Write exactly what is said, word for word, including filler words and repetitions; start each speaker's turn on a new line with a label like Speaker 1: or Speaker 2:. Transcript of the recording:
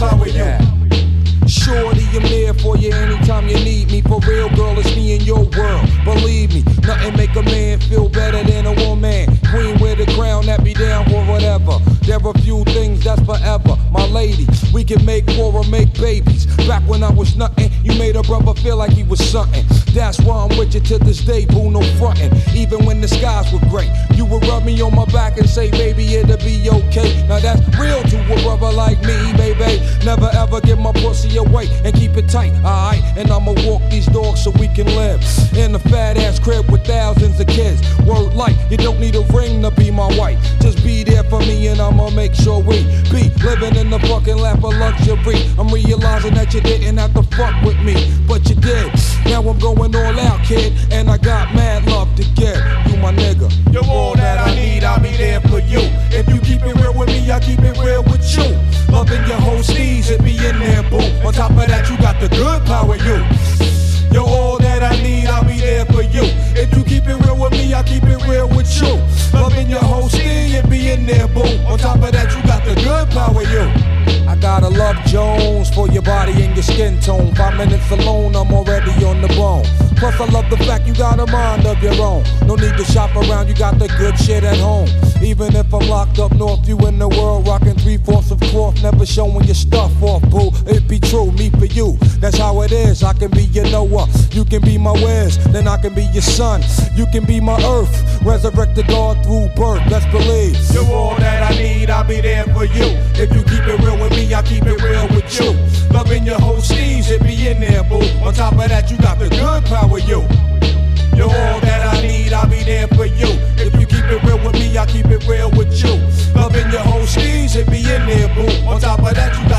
Speaker 1: power you. Shorty, I'm there for you anytime you need me. For real, girl, it's me in your world. Believe me, nothing make a man feel better than a woman. Queen with a crown that be down for whatever. There are few things that's forever. My lady, we can make war or make babies. Back when I was nothing, you made a brother feel like he was something. That's why I'm with you to this day, boo, no frontin'. Even when the skies were gray, you would rub me on my back and say, baby, it'll be okay. Now that's real to a brother like me, baby. Never ever give my pussy away and keep it tight, alright? And I'ma walk these dogs so we can live in a fat ass crib with thousands of kids. Word like, you don't need a ring to be my wife. Just be there for me and I'ma make sure we be living in the fucking lap of luxury. I'm realizing that you didn't have to fuck with me, but you did. Now I'm going all out, kid, and I got mad love to give. You my nigga, you're all that I need, I'll be there for you. If you keep it real with me, I keep it real with you. Loving your whole steez, it be in there, boo. On top of that, you got the good power, you. You're all that I need, I'll be there for you. If you keep it real with me, I keep it real with you. Loving your whole steez, it be in there, boo. On top of that, you got the good power, you. I gotta love Jones for your body and your skin tone. Five minutes alone, I'm already on the bone. Plus I love the fact you got a mind of your own. No need to shop around, you got the good shit at home. Even if I'm locked up north, you in the world rocking three-fourths of cloth, never showing your stuff off, boo. It be true, me for you, that's how it is. I can be your Noah, you can be my Wiz, then I can be your son. You can be my earth, resurrected God through birth, let's believe. You're all that I need, I'll be there for you. If you keep it real with me, I keep it real with you. Loving your whole steez, it be in there, boo. On top of that, you got the good power, you. You're all that I need, I'll be there for you. If you keep it real with me, I keep it real with you. Loving your whole steez, it be in there, boo. On top of that, you got